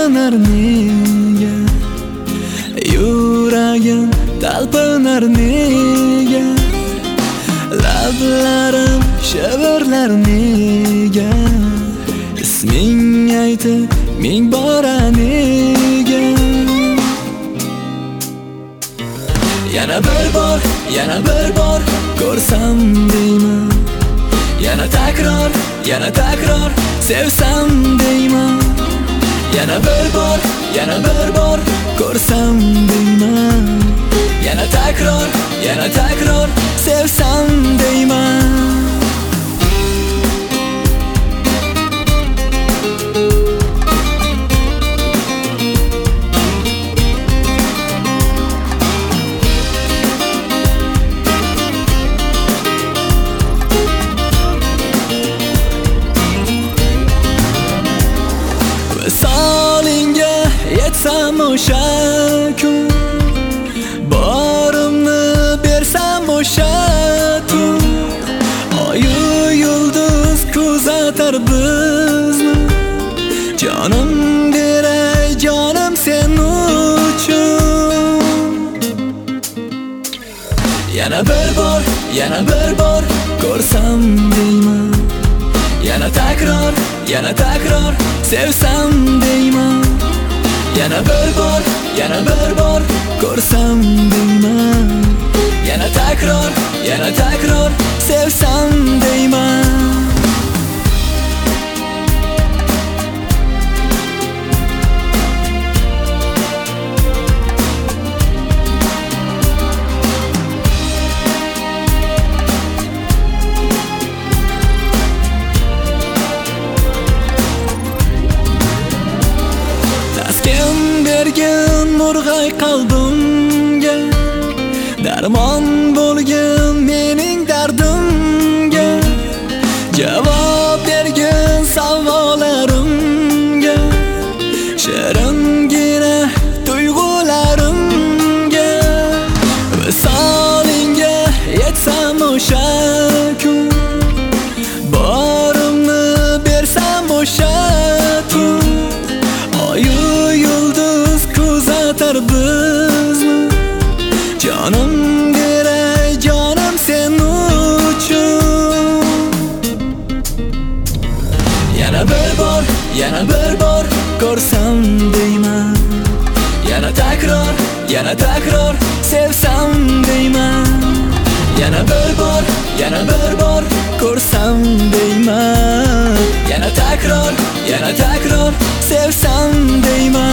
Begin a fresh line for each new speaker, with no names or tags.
talpinar nega, yuragim talpinar nega, lablarim shivirlar nega, isming aytib ming bora nega. Yana bir bor ko'rsam deyman, yana takror sevsam deyman. Yana bir bor ko'rsam deyman, yana takror sevsam deyman. Visolinga yetsam o'sha kun, borimni bersam o'sha tun, oyu yulduz kuzatar bizni, jonim beray jonim sen uchun. Yana bir bor ko'rsam deyman, yana takror sevsam deyman. Yana bir bor ko'rsam deyman, yana takror sevsam deyman. Bergin murg'ay qalbimga, darmon bo'lgin mening dardimga, javob bergin savollarimga, shiringina tuyg'ularimga. Visolinga yetsam o'sha kun, borimni bersam o'sha tun, oyu yulduz kuzatar bizni, jonim beray jonim sen uchun. Yana bir bor ko'rsam deyman, yana takror sevsam deyman. Yana bir bor ko'rsam deyman, yana takror sevsam deyman.